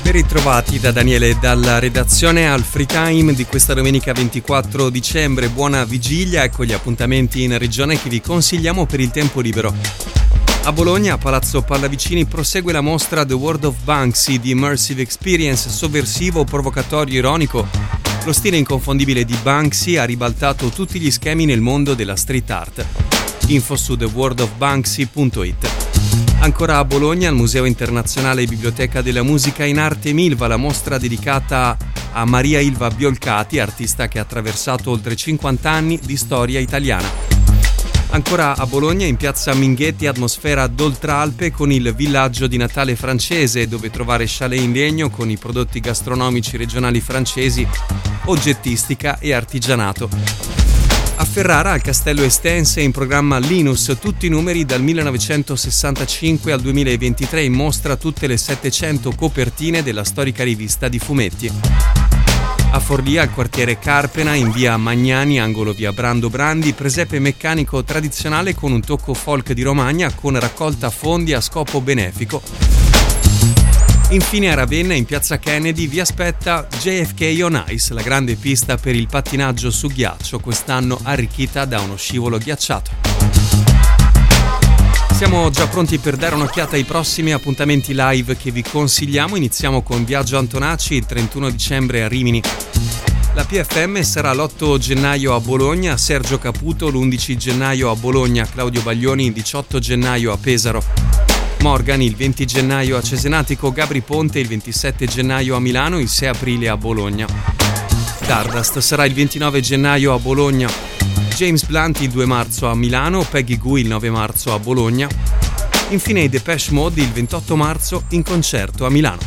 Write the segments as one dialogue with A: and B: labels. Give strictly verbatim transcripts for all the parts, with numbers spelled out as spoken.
A: Ben ritrovati da Daniele e dalla redazione al Free Time di questa domenica ventiquattro dicembre. Buona vigilia, ecco gli appuntamenti in regione che vi consigliamo per il tempo libero. A Bologna, a Palazzo Pallavicini, prosegue la mostra The World of Banksy di Immersive Experience, sovversivo, provocatorio, ironico. Lo stile inconfondibile di Banksy ha ribaltato tutti gli schemi nel mondo della street art. Info su the world of banksy punto it. Ancora a Bologna, al Museo Internazionale Biblioteca della Musica in Arte Milva, la mostra dedicata a Maria Ilva Biolcati, artista che ha attraversato oltre cinquanta anni di storia italiana. Ancora a Bologna, in piazza Minghetti, atmosfera d'Oltralpe con il villaggio di Natale francese, dove trovare chalet in legno con i prodotti gastronomici regionali francesi, oggettistica e artigianato. A Ferrara, al Castello Estense, in programma Linus, tutti i numeri dal millenovecentosessantacinque al duemilaventitré, in mostra tutte le settecento copertine della storica rivista di fumetti. A Forlì, al quartiere Carpena, in via Magnani, angolo via Brando Brandi, presepe meccanico tradizionale con un tocco folk di Romagna, con raccolta fondi a scopo benefico. Infine a Ravenna, in piazza Kennedy, vi aspetta J F K on Ice, la grande pista per il pattinaggio su ghiaccio, quest'anno arricchita da uno scivolo ghiacciato. Siamo già pronti per dare un'occhiata ai prossimi appuntamenti live che vi consigliamo. Iniziamo con Viaggio Antonacci il trentuno dicembre a Rimini. La P F M sarà l'otto gennaio a Bologna, Sergio Caputo l'undici gennaio a Bologna, Claudio Baglioni il diciotto gennaio a Pesaro. Morgan il venti gennaio a Cesenatico, Gabri Ponte il ventisette gennaio a Milano, il sei aprile a Bologna. Stardust sarà il ventinove gennaio a Bologna, James Blunt il due marzo a Milano, Peggy Gui il nove marzo a Bologna. Infine i Depeche Mode il ventotto marzo in concerto a Milano.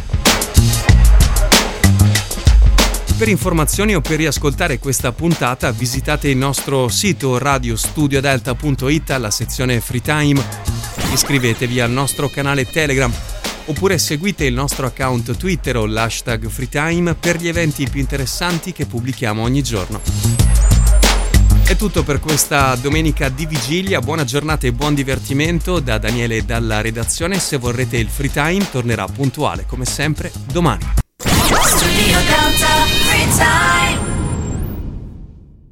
A: Per informazioni o per riascoltare questa puntata visitate il nostro sito radio studio delta punto it alla sezione Free Time. Iscrivetevi al nostro canale Telegram oppure seguite il nostro account Twitter o l'hashtag FreeTime per gli eventi più interessanti che pubblichiamo ogni giorno. È tutto per questa domenica di vigilia, buona giornata e buon divertimento da Daniele e dalla redazione. Se vorrete il Free Time tornerà puntuale come sempre domani. Studio Delta Free Time.